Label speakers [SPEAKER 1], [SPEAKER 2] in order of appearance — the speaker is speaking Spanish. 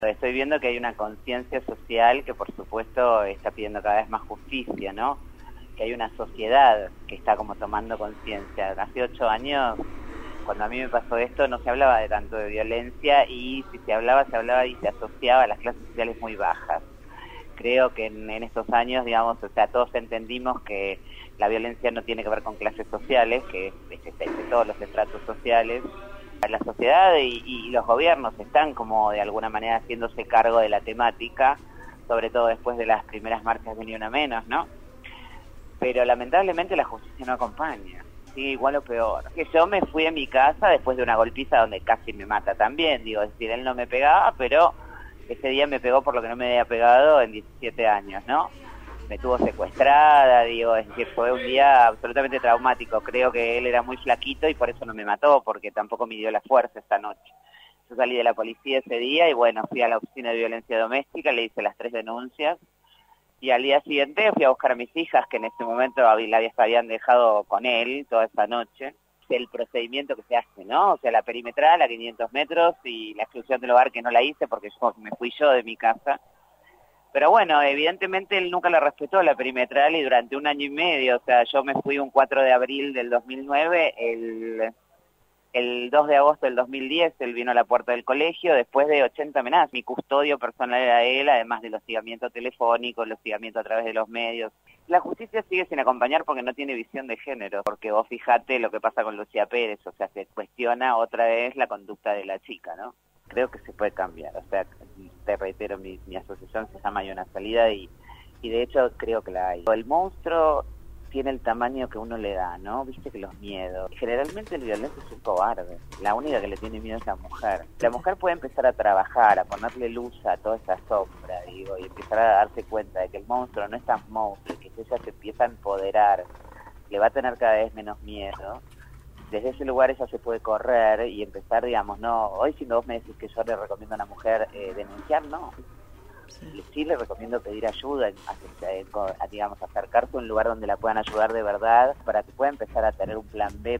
[SPEAKER 1] Estoy viendo que hay una conciencia social que por supuesto está pidiendo cada vez más justicia, ¿no? Que hay una sociedad que está como tomando conciencia. Hace 8 años, cuando a mí me pasó esto, no se hablaba de tanto de violencia y si se hablaba y se asociaba a las clases sociales muy bajas. Creo que en estos años, digamos, o sea, todos entendimos que la violencia no tiene que ver con clases sociales, que es de todos los estratos sociales. La sociedad y los gobiernos están como de alguna manera haciéndose cargo de la temática, sobre todo después de las primeras marchas de Ni Una Menos, ¿no? Pero lamentablemente la justicia no acompaña, sí, igual o peor. Que yo me fui a mi casa después de una golpiza donde casi me mata también, digo, es decir, él no me pegaba, pero ese día me pegó por lo que no me había pegado en 17 años, ¿no? Me tuvo secuestrada, digo, es decir, fue un día absolutamente traumático. Creo que él era muy flaquito y por eso no me mató, porque tampoco midió la fuerza esta noche. Yo salí de la policía ese día y bueno, fui a la oficina de violencia doméstica, le hice las 3 denuncias y al día siguiente fui a buscar a mis hijas, que en ese momento las habían dejado con él toda esa noche. El procedimiento que se hace, ¿no? O sea, la perimetral a 500 metros y la exclusión del hogar que no la hice porque me fui yo de mi casa. Pero bueno, evidentemente él nunca la respetó la perimetral y durante 1 año y medio, o sea, yo me fui un 4 de abril del 2009, el 2 de agosto del 2010 él vino a la puerta del colegio después de 80 amenazas. Mi custodio personal era él, además del hostigamiento telefónico, el hostigamiento a través de los medios. La justicia sigue sin acompañar porque no tiene visión de género, porque vos fijate lo que pasa con Lucía Pérez, o sea, se cuestiona otra vez la conducta de la chica, ¿no? Creo que se puede cambiar, o sea, te reitero, mi asociación se llama Hay una salida y de hecho creo que la hay. El monstruo tiene el tamaño que uno le da, ¿no? Viste que los miedos. Generalmente el violento es un cobarde, la única que le tiene miedo es la mujer. La mujer puede empezar a trabajar, a ponerle luz a toda esa sombra, digo, y empezar a darse cuenta de que el monstruo no es tan monstruo, que ella se empieza a empoderar, le va a tener cada vez menos miedo. Desde ese lugar ella se puede correr y empezar, digamos, no, hoy si vos me decís que yo le recomiendo a una mujer denunciar, no. Sí le recomiendo pedir ayuda, digamos, acercarse a un lugar donde la puedan ayudar de verdad para que pueda empezar a tener un plan B.